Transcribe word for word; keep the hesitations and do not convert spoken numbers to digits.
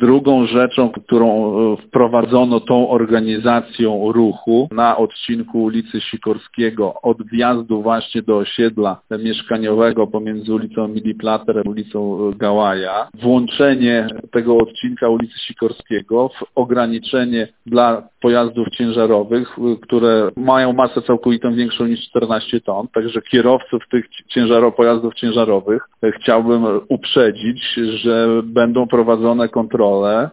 Drugą rzeczą, którą wprowadzono tą organizacją ruchu na odcinku ulicy Sikorskiego od wjazdu właśnie do osiedla mieszkaniowego pomiędzy ulicą Miliplater a ulicą Gałaja, włączenie tego odcinka ulicy Sikorskiego w ograniczenie dla pojazdów ciężarowych, które mają masę całkowitą większą niż czternaście ton, także kierowców tych ciężaro, pojazdów ciężarowych chciałbym uprzedzić, że będą prowadzone kontrole